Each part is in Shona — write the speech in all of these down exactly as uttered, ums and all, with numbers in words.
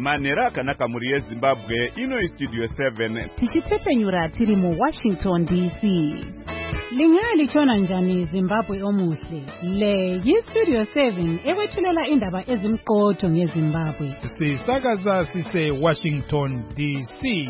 manhero akanaka mhuri yezimbabwe. Ino istudio seven tichitepenyura tiri mu Washington D C. Lingalitshona njani Zimbabwe omuhle? Le yistudio seven ekwethulela indaba ezimqotho ngeZimbabwe. Sisakaza sise Washington D C.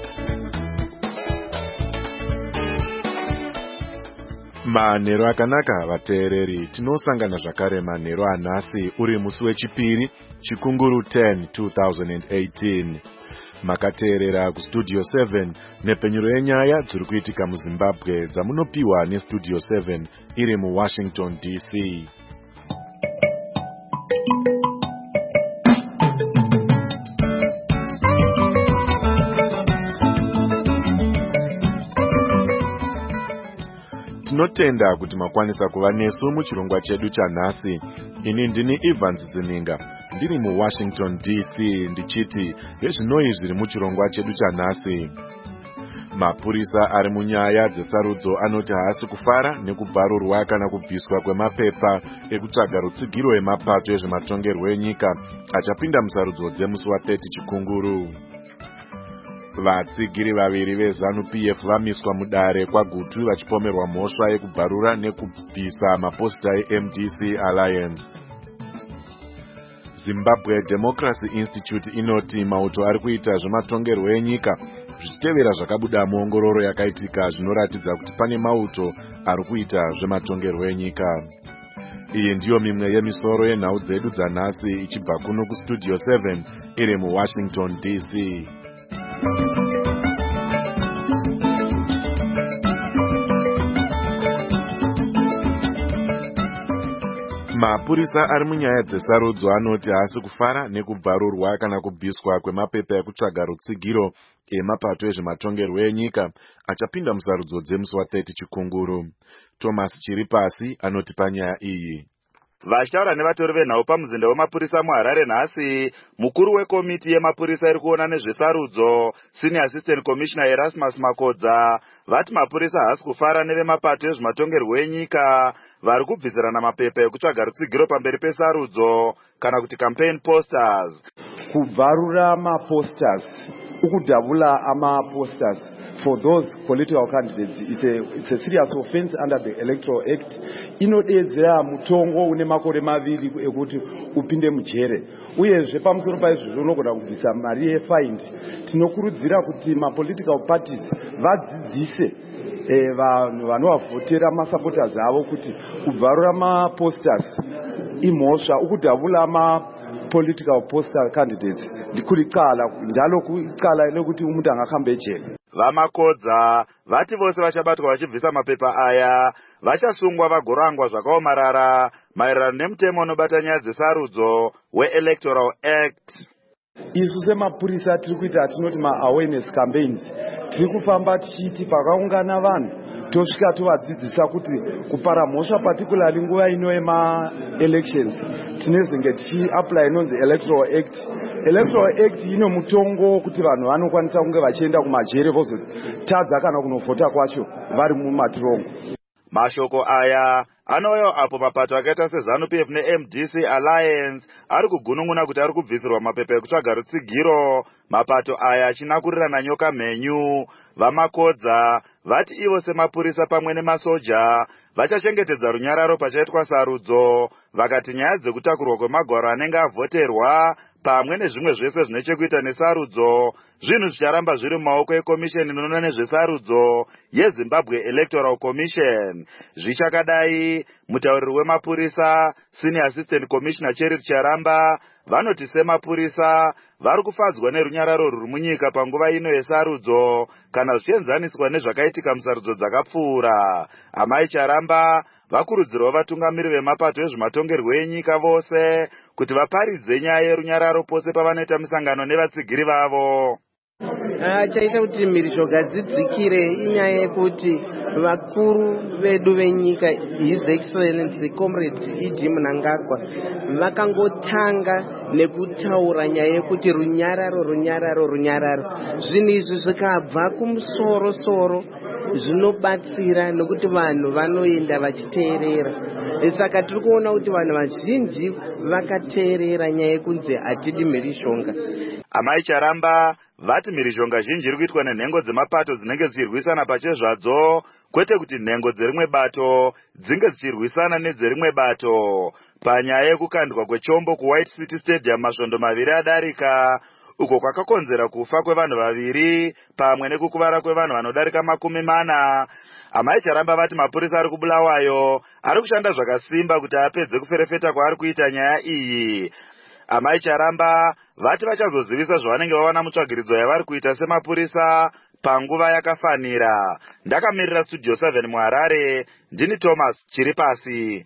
Manhero akanaka vateereri, tinosangana zvakare manhero anhasi uri musi wechipiri chikunguru ten twenty eighteen. Makateerera kustudio seven nepenyuro yenyaya dziri kuitika muZimbabwe dzamunopiwa nestudio seven iri muWashington D C. Tinotenda kuti makwanisa kuva nesu muchirongwa chedu chanhasi. Ini ndini Evans Zininga, ndiri muWashington D C ndichiti vezvinoi zviri muchirongwa chedu chanhasi. Mapurisa ari munyaya dzesarudzo anoti haasi kufara nekubvarurwa kana kubviswa kwemapepa ekutsvaga rutsigiro emapato ezvematongerwo enyika achapinda musarudzo dzemusi wa thirty chikunguru. Vatsigiri vaviri veZANU P F vamiswa mudare kwagutu vachipomerwa mhosva yekubvarura nekubvisa maposita eM D C Alliance. Zimbabwe Democracy Institute inoti mauto ari kuita zvematongerwo enyika zvichitevera zvakabuda muongororo yakaitika zvinoratidza kuti pane mauto ari kuita zvematongerwo enyika. Iyi ndiyo mimwe yemisoro yenhau dzedu dzanhasi ichibva kuno kustudio seven iri muWashington D C. Mapurisa ari munyaya dzesarudzo anoti haasi kufara nekubvarurwa kana kubviswa kwemapepa ekutsvaga rutsigiro emapato ezvematongerwo enyika achapinda musarudzo dzemusi wa thirty chikunguru. Thomas Chiripasi anoti panyaya iyi. Vachitaura nevatori venhau pamuzinda wemapurisa muHarare nhasi, mukuru wekomiti yemapurisa iri kuona nezvesarudzo Senior Assistant Commissioner Erasmus Makodza vati mapurisa haasi kufara nevemapato ezvematongerwo enyika vari kubvisirana mapepa ekutsvaga rutsigiro pamberi pesarudzo kana kuti campaign posters. Kubvarura maposters, ukudhabula amaposters for those political candidates, it's a, it's a serious offense under the Electoral Act. Inodedzera mutongo une makore maviri ekuti upinde mujere. Uyezve pamusoro paizvozvo unogona kubvisa mari yefine. Tinokurudzira kuti ma political parties vadzidzise eh, vanhu vanovavhotera masupporters avo kuti kubvarura maposters imhosva, ukudhabula ma political poster candidates ndikuri qala njalo kuqala lokuti umuntu angakhambe ejele. Vamakodza vati vose vachabatwa vachibvisa mapepa aya vachasungwa vagorangwa zvakaomarara maererano nemutemo unobata nyaya dzesarudzo weElectoral Act. Isu semapurisa tiri kuita tinoti ma-awareness campaigns, tiri kufamba tichiti pakaungana vanhu tosvika tovadzidzisa kuti kupara mhosva particularly nguva ino yema-elections tinezenge tichi-apply inonzi Electoral Act. Electoral Act ino mutongo kuti vanhu vanokwanisa kunge vachienda kumajere vozotadza kana kunovhota kwacho vari mumatirongo. Mashoko aya anouya apo mapato akaita seZANU P F neM D C Alliance ari kugunun'una kuti ari kubvisirwa mapepa ekutsvaga rutsigiro, mapato aya achinakurirana nyoka mhenyu. Vamakodza vati ivo semapurisa pamwe nemasoja vachachengetedza runyararo pachaitwa sarudzo, vakati nyaya dzekutakurwa kwemagwaro anenge avhoterwa pamwe nezvimwe zvese zvine chekuita nesarudzo zvinhu zvicharamba zviri mumaoko ekomisheni inoona nezvesarudzo yeZimbabwe Electoral Commission. Zvichakadai, mutauriri wemapurisa Senior Assistant Commissioner Cheryl Charamba vanoti semapurisa vari kufadzwa nerunyararo ruri munyika panguva ino yesarudzo kana zvichienzaniswa nezvakaitika musarudzo dzakapfuura. Amai Charamba vakurudzirwa vatungamiri vemapato ezvematongerwo enyika vose kuti vaparidze nyaya yerunyararo pose pavanoita misangano nevatsigiri vavo. Chaita kuti mhirizhonga dzidzikire inyaya yekuti vakuru vedu venyika His Excellency Comrade E D Mnangagwa vakangotanga nekutaura nyaya yekuti runyararo runyararo runyararo. Zvinhu izvi zvikabva kumusoro soro zvinobatsira nokuti vanhu vanoenda vachiteerera. Saka tiri kuona kuti vanhu vazhinji vakateerera nyaya yekunzi hatidi mhirishonga. Amai Charamba vati mhirishonga zhinji iri kuitwa nenhengo dzemapato dzinenge dzichirwisana pachezvadzo, kwete kuti nhengo dzerimwe bato dzinge dzichirwisana nedzerimwe bato. Panyaya yekukandwa kwechombo kuWhite City Stadium masvondo maviri adarika, uko kwakakonzera kufa kwevanhu vaviri pamwe nekukuvara kwevanhu vanodarika makumi mana. Amai Charamba vati mapurisa ari kuBulawayo ari kushanda zvakasimba kuti apedze kuferefeta kwaari kuita nyaya iyi. Amai Charamba vati vachazozivisa zvavanenge vawana mutsvagiridzo yavari kuita semapurisa panguva yakafanira. Ndakamirira Studio seven muHarare, ndini Thomas Chiripasi.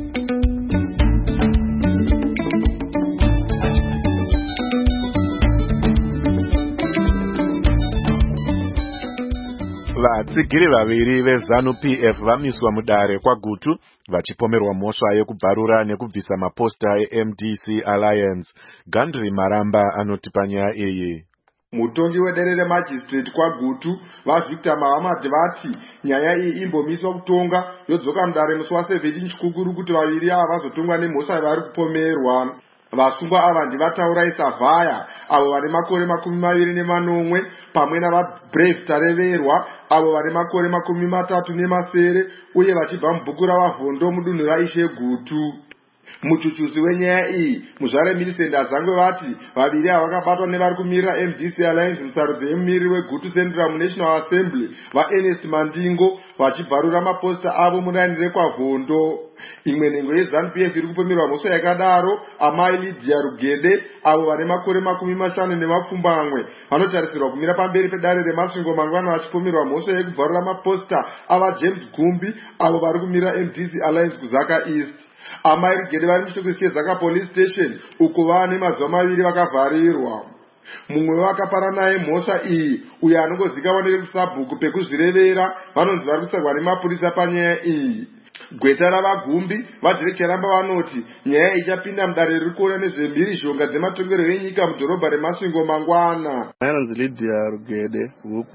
Vatsigiri vaviri veZANU P F vamiswa mudare kwaGutu vachipomerwa mhosva yekubvarura nekubvisa maposta eM D C Alliance. Gandri Maramba anoti panyaya iyi. Mutongi wedare remajistrate kwaGutu vaVictor Mahamad vati nyaya iyi imbomiswa kutonga yodzoka mudare musi wa17 chikukuru kuti vaviri ava vazotongwa nemhosva yavari kupomerwa. Vasungwa ava ndivataura Isavhaya avo vane makore makumi maviri nemanomwe pamwe navaBrave Tareverwa avo vane makore makumi matatu nemasere uye vachibva mubhuku ravavhondo mudunhu raIshe Gutu. Muchuchuzi wenyaya iyi muzvare Millicent Azangwe vati vaviri ava vakabatwa nevari kumirira M D C Alliance musarudzo yemumiriri weGutu Central muNational Assembly vaErnest Mandingo vachibvarura maposta avo muraini rekwavhondo. Imwe nhengo yeZANU P F iri kupomerwa mhosva yakadaro amai Lydia Rugede avo vane makore makumi mashanu nemapfumbamwe vanotarisirwa kumira pamberi pedare remasvingo mangwana vachipomerwa mhosva yekubvarura maposta ava James Gumbi avo vari kumirira M D C Alliance kuZaka East. Amai Rugede vari muchitokisi cheZaka Police Station uko vane mazuva maviri vakavharirwa. Mumwe wakapara naye mhosva iyi uyo anongozikanwa nekusabhuku pekuzvirevera vanonzi vari kutsvagwa nemapurisa panyaya iyi. Gweta ravagumbi vaDirect Charamba vanoti nyaya ichapinda mudare riri kuona nezvemhirizhonga dzematongero enyika mudhorobha remasvingo mangwana. Anonzi Lydia Rugede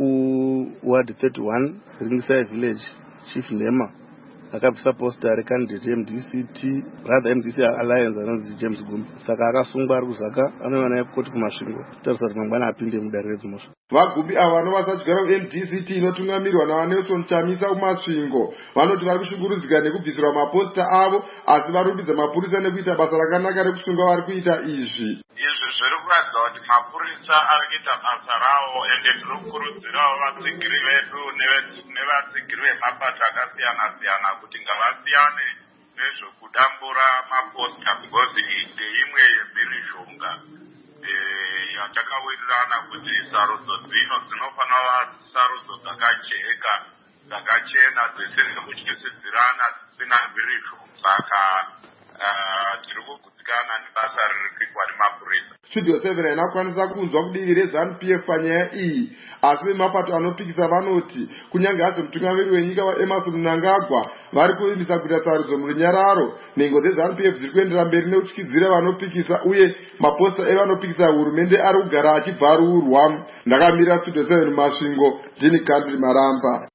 wekuward thirty-one Ringside Village Chief Lema akabvisa posta recandidate M D C T rather M D C Alliance anonzi James Gumbi, saka akasungwa ari kuZaka anoona naye koti kumasvingo kutarisa kuti mangwana apinde mudare redzimhosva. Vagumbi ava vanova vadyara M D C T inotungamirwa naVanelson Chamisa kumasvingo vanoti vari kushungurudzika nekubvisirwa maposta avo asi vari kurumbidza mapurisa nekuita basa rakanaka rekusunga vari kuita izvi. Izvi zviri kuratidza kuti mapurisa ari kuita basa rawo ende tiri kukurudzirawo vatsigiri vedu nevatsigiri vemapato akasiyana siyana kuti ngavasiyane nezvokudambura maposta because iyi ndeimwe yemhirizhonga yatakawirirana kuti sarudzo dzino dzinofanira sarudzo dzakajeka dzakachena dzisiri kutyisidzirana dzisina mhirizhonga. Saka tiri kugutsikana nebasa riri kuitwa nemapurisa. Studio seven inakwanisa kunzwa kudivi reZANU P F panyaya iyi asi vemapato anopikisa vanoti kunyange hadzo mutungamiri wenyika waEmmerson Mnangagwa vari kuvimbisa kuita sarudzo murunyararo, nhengo dzeZANU P F dziri kuendera mberi nekutyisidzira vanopikisa uye maposta evanopikisa hurumende ari kugara achibvarurwa. Ndakamirira Studio seven mumasvingo, ndini Gandri Maramba.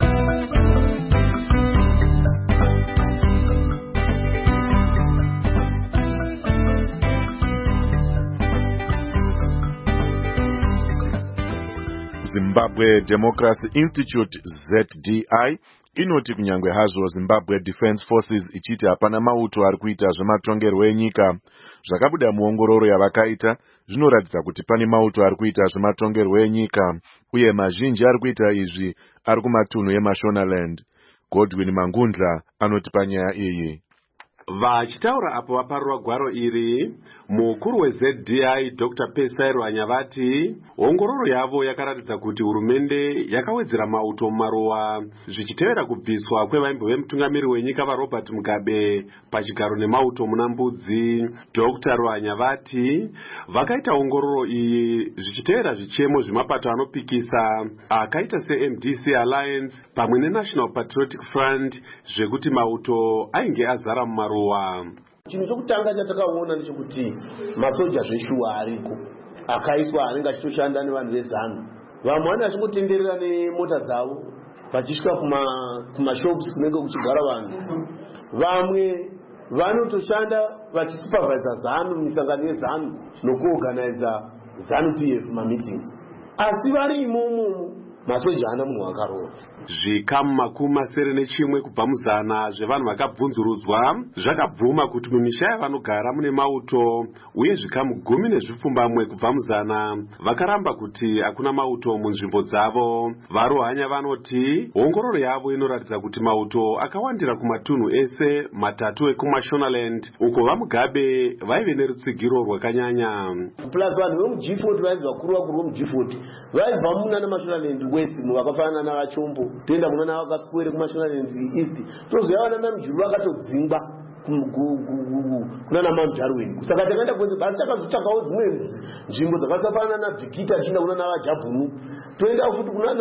Zimbabwe Democracy Institute Z D I inoti kunyangwe hazvo Zimbabwe Defense Forces ichiti hapana mauto ari kuita zvematongerwo enyika, zvakabuda muongororo yavakaita zvinoratidza kuti pane mauto ari kuita zvematongerwo enyika uye mazhinji ari kuita izvi ari kumatunhu eMashonaland. Godwin Mangundla anoti panyaya iyi. Vachitaura apo vaparurwa gwaro iri, mukuru weZ D I Doctor Pesai Rwanya vati ongororo yavo yakaratidza kuti hurumende yakawedzera mauto mumaruwa zvichitevera kubviswa kwevaimbo vemutungamiri wenyika vaRobert Mugabe pachigaro nemauto muna Mbudzi. Doctor Rwanya vati vakaita ongororo iyi zvichitevera zvichemo zvemapato anopikisa akaita seM D C Alliance pamwe neNational Patriotic Front zvekuti mauto ainge azara mumaruwa. Chinhu chokutanga chatakaona ndechekuti masoja zveshuwa ariko akaiswa anenge achitoshanda nevanhu veZANU. Vamwe vane vachingotenderera nemota dzavo vachisvika kumashops kunenge kuchigara vanhu. Vamwe vanotoshanda vachisupervisa zanu misangano yezanu nokuorganiza zanu P F mameetings, asi vari imomo masoja haana munhu wakarova. Zvikamu makumi masere nechimwe kubva muzana zvevanhu vakabvunzurudzwa zvakabvuma kuti mumisha yavanogara mune mauto, uye zvikamu gumi nezvipfumbamwe kubva muzana vakaramba kuti hakuna mauto munzvimbo dzavo. Varohanya vanoti ongororo yavo inoratidza kuti mauto akawandira kumatunhu ese matatu ekumashonaland, uko vamugabe vaive nerutsigiro rwakanyanya. Plus vanhu vemuG forty vaibva vakuru vakuru vemuG forty vaibva muna namashonaland west vakafanana navachombo, toenda kuna navakaswere kumashonaland east, tozoya vana mamujuru vakatodzingwa kuna namamjarweni. Saka takaenda kwese basi takazotsvakawo dzimwe nzvimbo dzakafanana nabvikita tichienda kuna navajabhunu, toenda futi kuna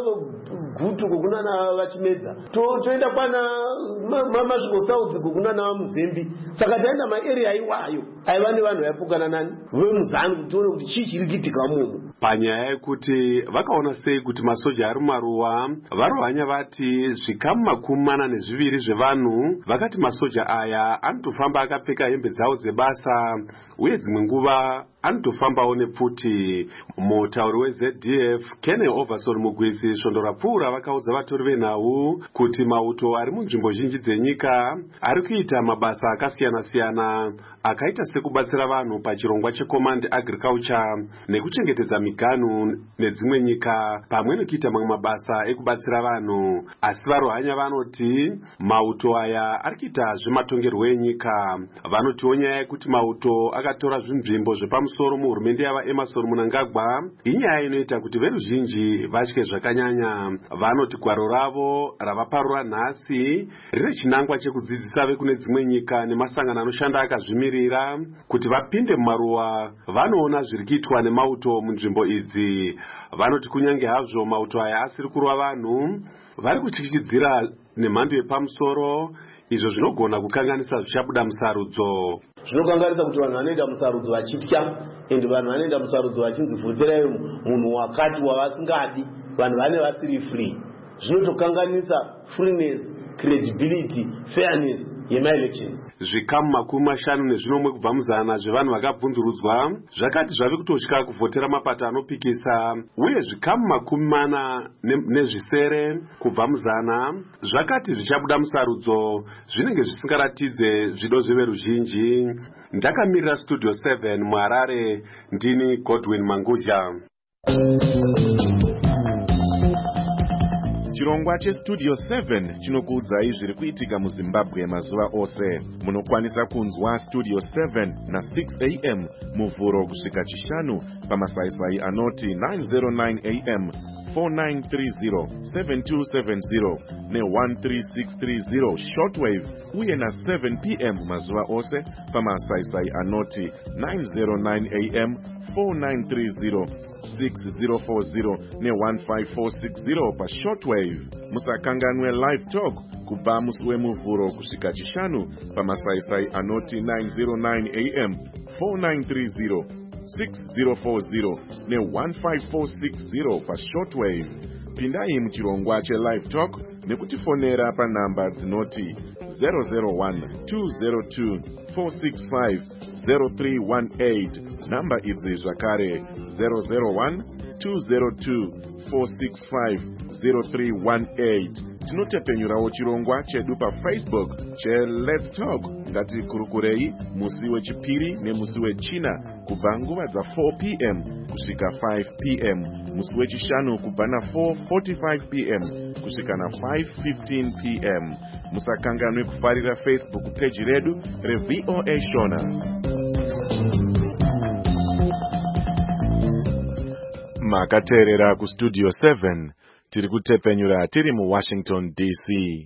nagutu kuna navachimedza, toenda kwana masvingo south kuna navamuzembi. Saka taenda maeria iwayo aiva nevanhu vaipukana nani vemuzanu kuti tione kuti chii chiri kuitika mumo. Panyaya yekuti vakaona sei kuti masoja ari mumaruwa, varohanya vati zvikamu makumi mana nezviviri zvevanhu vakati masoja aya anotofamba akapfeka hembe dzavo dzebasa, uye dzimwe nguva anotofambawo nepfuti. Mutauri weZ D F Kene Overson Mugwisi svondo rapfuura vakaudza vatori venhau kuti mauto ari munzvimbo zhinji dzenyika ari kuita mabasa akasiyana-siyana akaita sekubatsira vanhu pachirongwa checommand agriculture nekuchengetedza miganhu nedzimwe nyika, pamwe nekuita mamwe mabasa ekubatsira vanhu. Asi varohanya vanoti mauto aya ari kuita zvematongerwo enyika. Vanotiwo nyaya yekuti mauto akatora zvinzvimbo zvepamusoro muhurumende yava Emerson Mnangagwa inyaya inoita kuti veruzhinji vatye zvakanyanya. Vanoti gwaro ravo ravaparura nhasi rine chinangwa chekudzidzisa vekune dzimwe nyika nemasangano anoshanda akazvimirira kuti vapinde mumaruwa vanoona zviri kuitwa nemauto munzvimbo idzi. Vanoti kunyange hazvo mauto aya asiri kurova vanhu, vari kutyityidzira nemhando yepamusoro, izvo zvinogona kukanganisa zvichabuda musarudzo. Zvinokanganisa kuti vanhu vanoenda musarudzo vachitya, ende vanhu vanoenda musarudzo vachinzi vhoterai munhu wakati wavasingadi, vanhu vane vasiri free. Zvinotokanganisa freeness, credibility, fairness yemaelections. Zvikamu makumi mashanu nezvinomwe kubva muzana zvevanhu vakabvunzurudzwa zvakati zvave kutosvika kuvhotera mapato anopikisa, uye zvikamu makumi mana nezvisere kubva muzana zvakati zvichabuda musarudzo zvinenge zvisingaratidze zvido zveveruzhinji. Ndakamirira Studio seven muHarare, ndini Godwin Mangudya. Chirongwa cheStudio seven chinokuudzai zviri kuitika muZimbabwe mazuva ose. Munokwanisa kunzwa Studio seven na six a m muvhuro kusvika chishanu pamasaisai anoti nine oh nine a m, four nine three zero, seven two seven zero ne one three six three zero shortwave, uye na seven p m mazuva ose pamasaisai anoti nine oh nine a m, four nine three zero, six zero four zero ne one five four six zero pa shortwave. Musakanganwe live talk kubva musi wemuvhuro kusvika chishanu pamasaisai anoti nine oh nine a m, four nine three zero, six zero four zero ne one five four six zero pa shortwave. Pindai muchirongwa che live talk nekutifonera pa namba dzinoti zero zero one, two zero two, four six five, zero three one eight. Namba idzi zvakare zero zero one, two zero two, four six five, zero three one eight. Tinotepenyurawo chirongwa chedu pa Facebook che Let's Talk ngati kurukurei musi wechipiri nemusi wechina kubva nguva dza four p m kusvika five p m, musi wechishanu kubva na four forty-five p m kusvika na five fifteen p m. Musakanganwe kufarira Facebook page redu reV O A Shona. Makateerera ku Studio seven, tiri kutepenyura tiri mu Washington D C.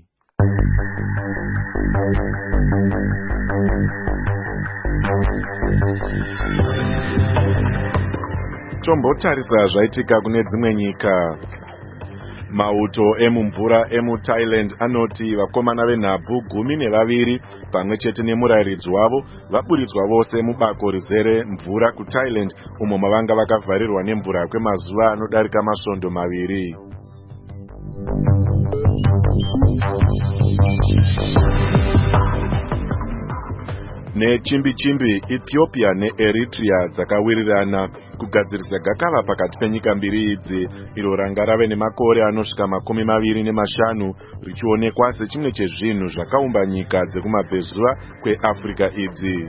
Tombotarisa zvaitika kune dzimwe nyika. Mauto emumvura emu Thailand anoti vakomana venhabvu gumi nevaviri pamwe chete nemurayiridzi wavo vaburitswa vose mubako rizere mvura ku Thailand, umo mavanga vakavharirwa nemvura kwemazuva anodarika masvondo maviri. Nechimbi-chimbi, Ethiopia neEritrea dzakawirirana kugadzirisa gakava pakati penyika mbiri idzi, iro ranga rave nemakore anosvika makumi maviri nemashanu richionekwa sechimwe chezvinhu zvakaumba nyika dzekumabvezuva kweAfrica idzi.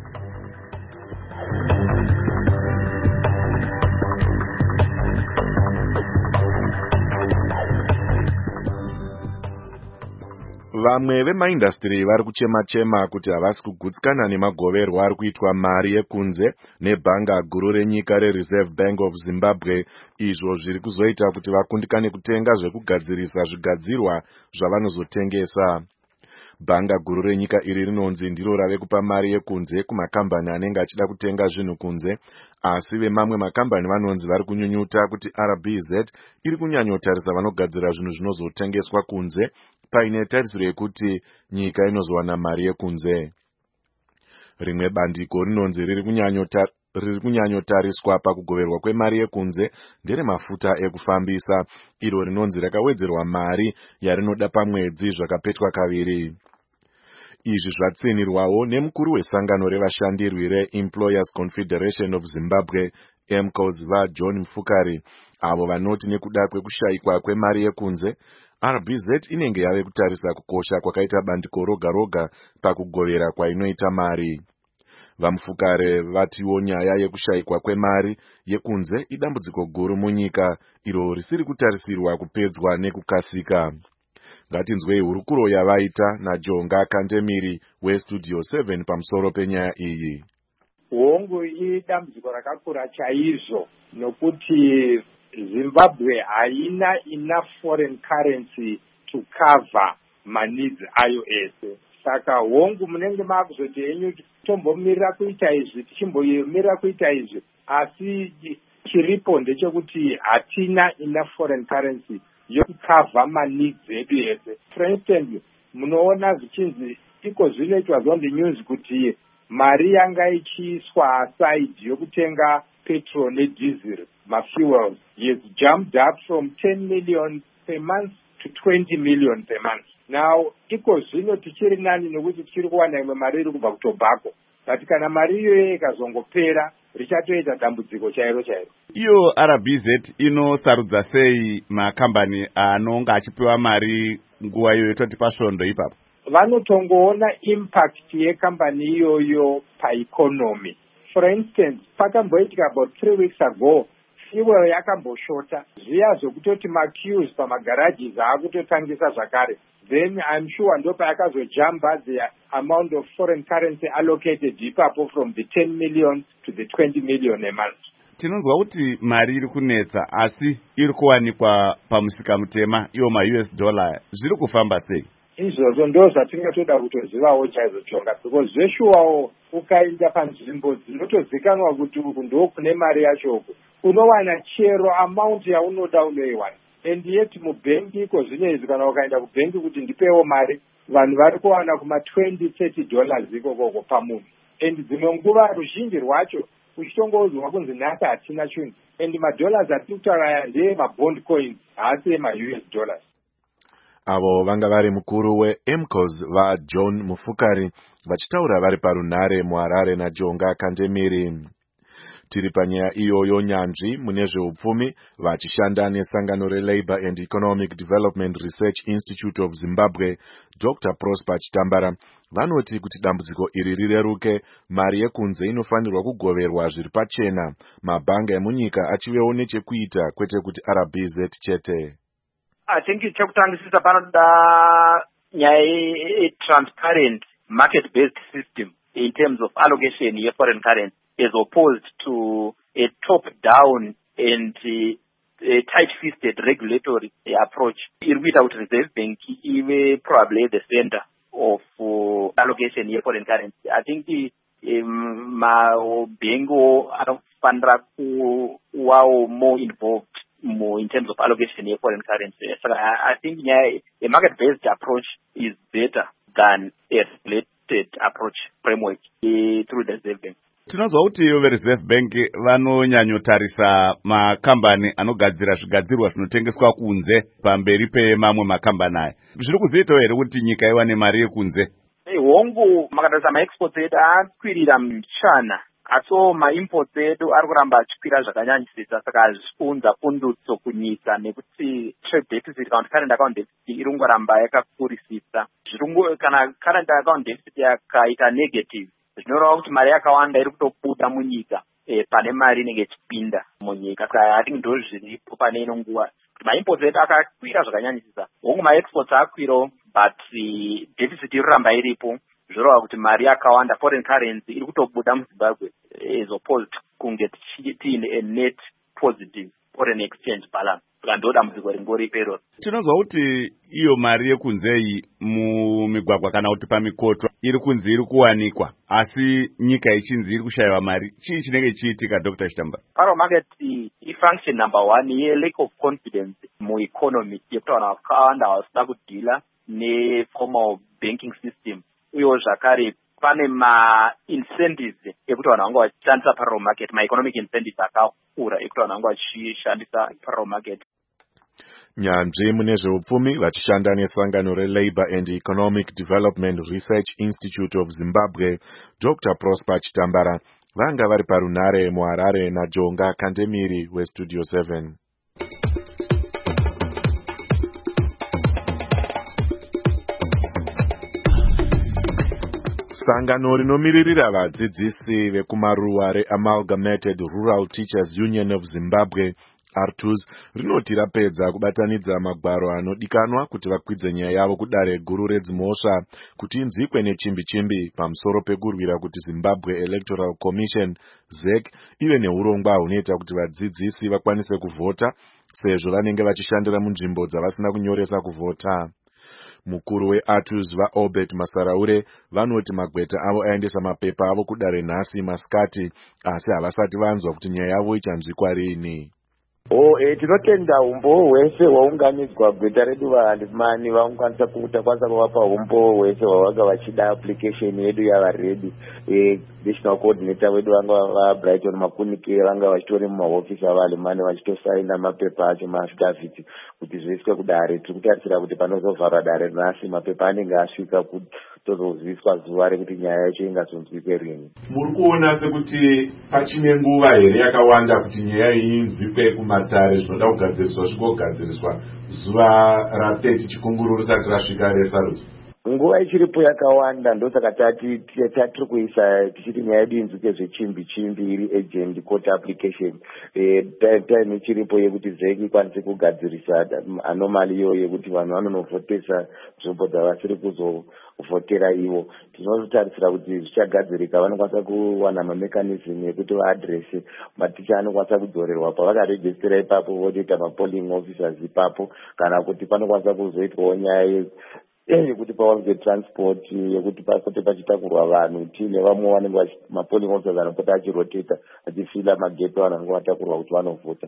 Vamwe vemaindastri vari kuchema-chema kuti havasi kugutsikana nemagoverwa ari kuitwa mari yekunze nebhanga guru renyika reReserve Bank of Zimbabwe, izvo zviri kuzoita kuti vakundikane kutenga zvekugadzirisa zvigadzirwa zvavanozotengesa. Bhanga guru renyika iri rinonzi ndiro rave kupa mari yekunze kumakambani anenge achida kutenga zvinhu kunze, asi vemamwe makambani vanonzi vari kunyunyuta kuti R B Z iri kunyanyotarisa vanogadzira zvinhu zvinozotengeswa kunze paine tarisiro yekuti nyika inozowana mari yekunze. Rimwe bandiko rinonzi riri kunyanyota riri kunyanyotariswa pakugoverwa kwemari yekunze nderemafuta ekufambisa, iro rinonzi rakawedzerwa mari yarinoda pamwedzi zvakapetwa kaviri. Izvi zvatsinirwawo nemukuru wesangano revashandirwi reEmployers Confederation of Zimbabwe, M C O Z, vaJohn Mufukari, avo vanoti nekuda kwekushayikwa kwemari yekunze, R B Z inenge yave kutarisa kukosha kwakaita bandiko roga roga pakugovera kwainoita mari. Vamufukare vatiwo nyaya yekushayikwa kwemari yekunze idambudziko guru munyika, iro risiri kutarisirwa kupedzwa nekukasika. Ngatinzwei hurukuro yavaita naJonga Kandemiri weStudio seven pamusoro penyaya iyi. Hongu idambudziko rakakura chaizvo nokuti Zimbabwe haina enough foreign currency to cover maneeds ayo ese. Saka hongu munenge makuzoti henyu tombomirira kuita izvi tichimbomirira kuita izvi, asi chiripo ndechekuti hatina enough foreign currency yokukava maneeds edu ese. For instance, munoona zvichinzi iko zvinoitwa zonde news kuti mari yanga ichiiswa aside yokutenga petrol nediesel, mafuels, has jumped up from ten million per month to twenty million per month. Now, iko zvino tichiri nani nokuti tichiri kuwana imwe mari iri kubva kutobhako. But kana mari iyoyo ikazongopera richatoita dambudziko chairo chairo. Iyo R B Z inosarudza sei makambani anonga achipiwa mari nguva iyoyo toti pasvondo ipapo? Vanotongoona impact yekambani iyoyo paeconomy. For instance, pakamboitika about three weeks ago, fuel yakamboshota. Zviya zvokutoti maqueues pamagarages akutotangisa zvakare. Then I'm sure ndo payakazojamba the amount of foreign currency allocated ipapo from the ten million to the twenty million a month. Tinonzwa kuti mari iri kunetsa asi iri kuwanikwa pamusika mutema iwo ma-U S dollar, zviri kufamba sei? Izvozvo ndo zvatingatoda kutozivawo chaizvo Jonga, because zveshuwawo ukaenda panzvimbo dzinotozikanwa kuti uku ndo kune mari yachoko, unowana chero amount yaunoda unoiwana. And yet mubhengi iko zvino izvi kana ukaenda kubhengi kuti ndipewo mari, vanhu vari kuwana kuma twenty thirty dollars ikokoko pamunhu. And dzimwe nguva ruzhinji rwacho uchitongouzwa kunzi nhasi hatina chinhu, and madollars atiri kutaura ndeye mabond coins haasi ema-U S dollars. Avo vanga vari mukuru weM C O Z vaJohn Mufukari vachitaura vari parunhare muHarare naJonga Kandemiri. Tiri panyaya iyoyo nyanzvi mune zveupfumi vachishanda nesangano reLabour and Economic Development Research Institute of Zimbabwe, Doctor Prosper Chitambara, vanoti kuti dambudziko iri rireruke, mari yekunze inofanirwa kugoverwa zviri pachena, mabhanga emunyika achivewo nechekuita kwete kuti R B Z chete. I think chekutangisisa panoda nyaya ye-transparent market-based system in terms of allocation ye foreign currency, as opposed to a top-down and uh, a tight-fisted regulatory approach. Iri kuita kuti Reserve Bank ive probably the center of uh, allocation ye foreign currency. I think um, mabhengo anofanira kuwawo more involved more in terms of allocation of foreign currency. So I, I think yeah, a market-based approach is better than a regulated approach framework uh, through the Reserve Bank. Tinozwa kuti veReserve Bank vanonyanyotarisa makambani anogadzira zvigadzirwa zvinotengeswa kunze pamberi pemamwe makambani aya. Zviri kuzoitawo here kuti nyika iwane mari yekunze? Hongu makatarisa maexports edu akwirira muchana, aso maimports edu ari kuramba achikwira zvakanyanyisisa, saka hazviunza pundutso kunyika nekuti trade deficit kana current account deficit iri kungoramba yakakurisisa. Kana current account deficit yakaita negative, zvinoreva kuti mari yakawanda iri kutobuda munyika e, pane mari inenge ichipinda munyika. Saka ati ndo zviripo pane ino nguva maimports edu akakwira zvakanyanyisisa. Hongu maexports akwirawo, but deficit iri kuramba iripo, zvoreva kuti mari yakawanda foreign currency iri kutobuda muZimbabwe as opposed kunge tiine a net positive foreign exchange balance. Ndo dambudziko ringoripo iroro. Tinozwa kuti iyo mari yekunze iyi mumigwagwa kana kuti pamikoto iri kunzi iri kuwanikwa, asi nyika ichinzi iri kushayiwa mari. Chii chinenge chiitika Doctor Chitambara? Paro market ifunction number one ye lack of confidence mueconomy, yekuti vanhu vakawanda havasina kudhila neformal banking system, uyewo zvakare pane ma-incentives ekuti vanhu vanga vachishandisa parallel market, ma-economic incentives akakura ekuti vanhu vanga vachishandisa parallel market. Nyanzvi mune zveupfumi vachishanda nesangano reLabour and Economic Development Research Institute of Zimbabwe, Doctor Prosper Chitambara, vanga vari parunare muHarare naJonga Kandemiri weStudio seven. Sangano rinomiririra vadzidzisi vekumaruwa reAmalgamated Rural Teachers Union of Zimbabwe R T U S rinoti rapedza kubatanidza magwaro anodikanwa kuti vakwidze nyaya yavo kudare guru redzimhosva kuti inzwikwe nechimbi-chimbi pamusoro pekurwira kuti Zimbabwe Electoral Commission Z E C ive neurongwa hunoita kuti vadzidzisi vakwanise kuvhota sezvo vanenge vachishandira munzvimbo dzavasina kunyoresa kuvhota. Mukuru weR T U S vaObert Masaraure vanoti magweta avo aendesa mapepa avo kudare nhasi masikati, asi havasati vanzwa kuti nyaya yavo ichanzwikwa rini. Oh, eh, tinotenda umbo hwese hwaunganidzwa gweta redu vahandimani vaungwanisa kuita kwanza kuvapa umbo hwese hwavanga vachida application yedu yava ready. Eh, national coordinator wedu vanga vaBrighton Makunike vanga vachitori mumahofisi avahandimani vachitosaina mapepa acho maaffidavit kuti zviiswe kudare. Tiri kutarisira kuti panozovharwa dare nhasi mapepa anenge asvika kuti tozoziviswa zuva rekuti nyaya yacho ingazonzwike rini. Muri kuona sekuti pachine nguva here yakawanda kuti nyaya iyi inzwikwe kumatare zvinoda kugadziriswa zvigogadziriswa zuva rathirty chikungururu risati rasvika resarudzo? Nguva ichiripo yakawanda, ndosaka tati tatiri kuisa tichiti nyaya yedu inzwike zvechimbi-chimbi iri agent court application. Eh, time ichiripo yekuti Z E C ikwanise kugadzirisa anomali iyo yekuti vanhu vanonovhotesa nzvimbo dzavasiri kuzovhotera ivo. Tinozotarisira kuti zvichagadzirika vanokwanisa kuwana mamechanism yekuti vaadrese maticha anokwanisa kudzorerwa pavakarejistira ipapo votoita mapolling officers ipapo, kana kuti panokwanisa kuzoitwawo nyaya yekuti pawanze transport yekuti papote pachitakurwa vanhu tine vamwe vanenge mapolling officers anopota achiroteta achifila mageto vanenge vatakurwa kuti vanovhota.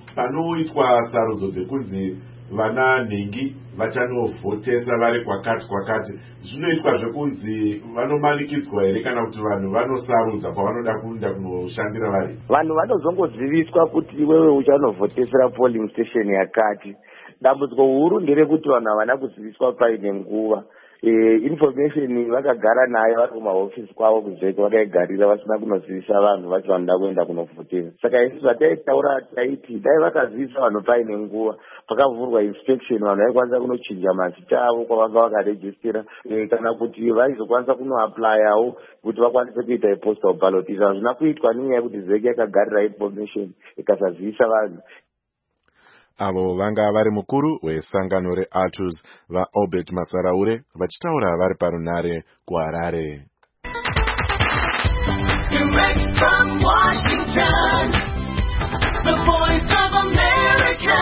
Panoitwa sarudzo dzekunzi vana nhengi vachanovhotesa vari kwakati kwakati, zvinoitwa zvekunzi vanomanikidzwa here kana kuti vanhu vanosarudza pavanoda kuenda kunoshandira vari? Vanhu vanozongoziviswa kuti iwewe uchanovhotesera polling station yakati. Dambudziko huru nderekuti vanhu havana kuziviswa paine nguva. E, information vakagara nayo vari kumahofisi kwavo kuzveka vakaigarira vasina kunozivisa vanhu vachi vanoda kuenda kunovhotera. Saka isi zvataitaura taiti dai vakazivisa vanhu paine nguva, pakavhurwa inspection vanhu vaikwanisa kunochinja mazita avo kwavanga vakarejistira, e, kana kuti vaizokwanisa kunoaplayawo kuti vakwanise kuita ipostal ballot. Izvi hazvina kuitwa nenyaya yekuti Z E C yakagarira information ikasazivisa vanhu. Avo vanga vari mukuru wesangano reR T U S vaObert Masaraure vachitaura vari parunare kuHarare. Direct from Washington, the voice of America,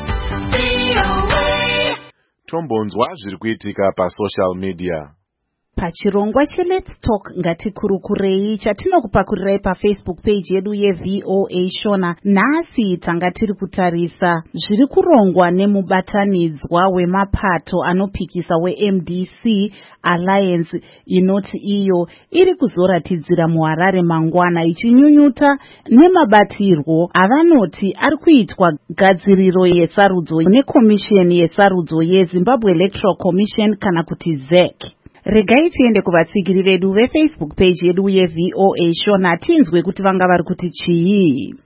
V O A. Tombonzwa zviri kuitika pasocial media. Pachirongwa cheLet's Talk ngatikurukurei chatinokupakurirai pafacebook page yedu yeV O A Shona. Nhasi tanga tiri kutarisa zviri kurongwa nemubatanidzwa wemapato anopikisa weM D C Alliance, inoti iyo iri kuzoratidzira muHarare mangwana ichinyunyuta nemabatirwo avanoti ari kuitwa gadziriro yesarudzo nekomisheni yesarudzo yeZimbabwe Electoral Commission kana kuti Z E C. Regai tiende kuvatsigiri vedu veFacebook page yedu yeV O A Shona tinzwe kuti vanga vari kuti chii.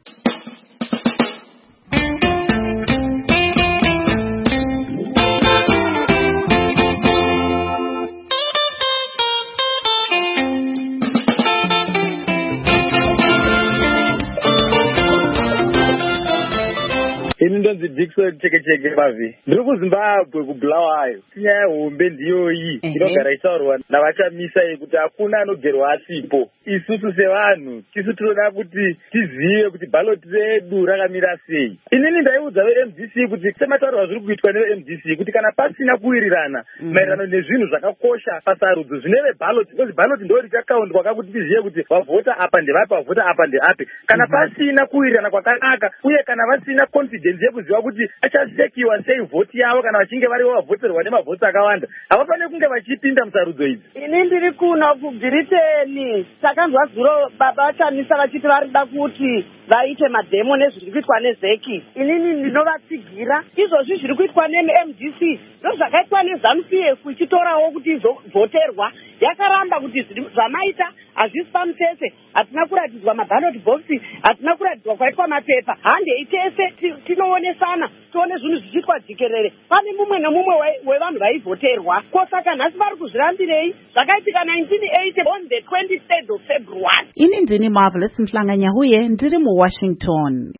Ndonzi Dixon cheke cheke bavi. Ndiri kuZimbabwe kuBulawayo. Nyaya hombe ndiyo iyi inogara isaurwa navachamisa kuti hakuna anogerwa asipo. Isusu sevanhu tisu tinoda kuti tizive kuti ballot redu rakamira sei. Inini ndaiudza veM D C kuti semataurwa zviri kuitwa neveM D C kuti kana pasina kuwirirana maererano nezvinhu zvakakosha pasarudzo zvineve ballot, because ballot ndo richakaundwa kakuti tizive kuti vavhota apa ndevapi, vavhota apa ndeapi. Kana pasina kuwirirana kwakanaka uye kana vasina confidence yekuziva kuti achasekiwa sei vhoti yavo kana vachinge varivo vavhoterwa nemavhoti akawanda, havafaniri kunge vachipinda musarudzo idzi. Ini ndiri kuno kuBritain, takanzwa zuro baba vachamisa vachiti varida kuti vaite madhemo nezviri kuitwa neZ E C. Inini ndinovatsigira izvozvi zviri kuitwa neM D C ndo zvakaitwa neZANU P F ichitorawo kuti izovhoterwa. Yakaramba kuti zvamaita hazvisi pamutsetse, hatina kuratidzwa maballot box, hatina kuratidzwa kwaitwa mapepa. Handei tese tinoonesana tione zvinhu zvichiitwa jikerere. Pane mumwe nemumwe wevanhu vaivhoterwa. Kosaka nhasi vari kuzvirambirei zvakaitika nineteen eighty on the twenty-third of February. Ini ndini Marvelous Mhlanganyahuye ndiri muWashington.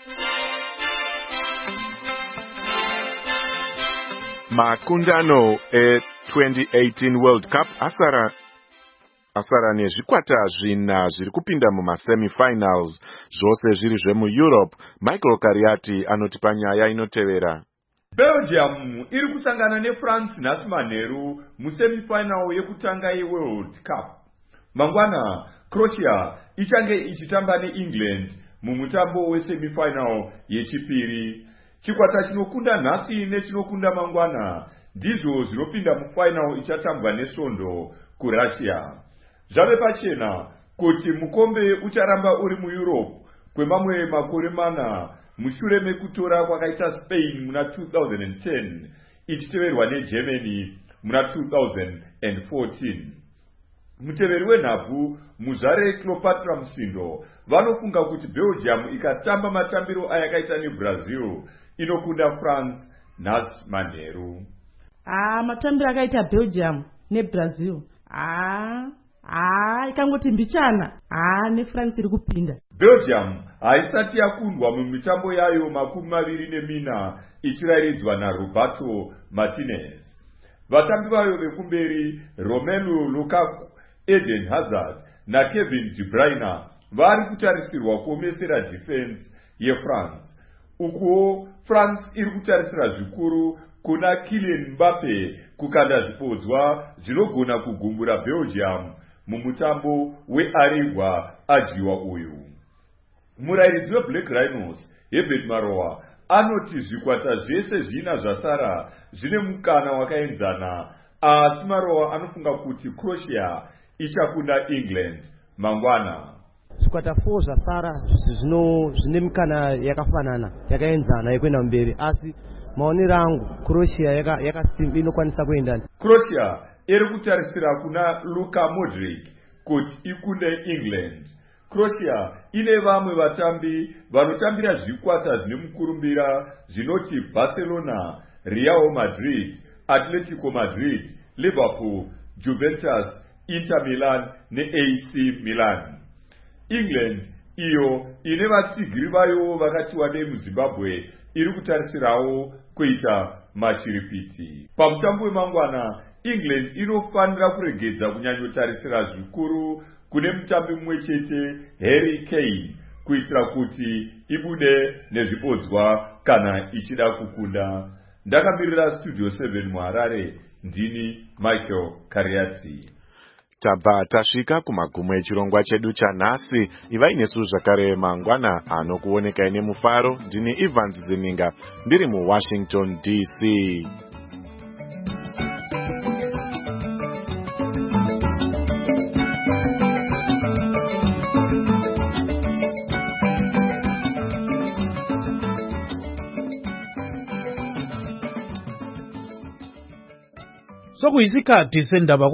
Makundano e twenty eighteen World Cup asara asara nezvikwata zvina zviri kupinda mumasemifinals, zvose zviri zvemuEurope. Michael Kariati anoti panyaya inotevera. Belgium iri kusangana neFrance nhasi manheru musemifinal yekutanga yeWorld Cup. Mangwana Croatia ichange ichitamba neEngland mumutambo wesemifinal yechipiri. Chikwata chinokunda nhasi nechinokunda mangwana ndizvo zvinopinda mufinal ichatambwa nesvondo kuRussia. Zvave pachena kuti mukombe ucharamba uri muEurope kwemamwe makore mana mushure mekutora kwakaita Spain muna two thousand ten ichiteverwa neGermany muna two thousand fourteen. Muteveri wenhabvu Muzare Cleopatra Musindo vanofunga kuti Belgium ikatamba matambiro ayakaita neBrazil inokunda France nhasi manheru. Ah, matambiro akaita Belgium neBrazil. Ah, ah, ikangoti mbichana. Ah, neFrance iri kupinda. Belgium haisati yakundwa mumitambo yayo makumi maviri nemina ichiraidzwa naRoberto Martinez. Vatambi vayo vekumberi Romelu Lukaku, Eden Hazard na Kevin De Bruyne vari kutarisirwa kuomesera defense yeFrance. Ukuwo France iri kutarisira zvikuru kuna Kylian Mbappe kukanda zvipodzwa zvinogona kugumbura Belgium mumutambo wearigwa adyiwa uyu. Murairidzi weBlack Rhinos Herbert Maroa anoti zvikwata zvese zvina zvasara zvine mukana wakaenzana, asi Maroa anofunga kuti Croatia ichakunda England mangwana. Zvikwata four zvasara zvino zvine mukana yakafanana yakaenzana yekuenda mberi, asi maonero angu Croatia yaka yakasimba inokwanisa kuenda. Croatia iri kutarisira kuna Luka Modric kuti ikunde England. Croatia ine vamwe vatambi vanotambira zvikwata zvine mukurumbira zvinoti Barcelona, Real Madrid, Atletico Madrid, Liverpool, Juventus, Inter Milan neA C Milan. England iyo ine vatsigiri vayo vakati wadei muZimbabwe iri kutarisirawo kuita mashiripiti. Pamutambo wemangwana England inofanira kuregedza kunyanyotarisira zvikuru kune mutambi mumwe chete Harry Kane kuitira kuti ibude nezvipodzwa kana ichida kukunda. Ndakamirira Studio seven muHarare, ndini Michael Kariati. tabva tasvika kumagumo echirongwa chedu chanhasi. Ivai nesu zvakare mangwana anokuonekai nemufaro. Ndini Evans Zininga ndiri muWashington D C. Sokuyisikhathi sendaba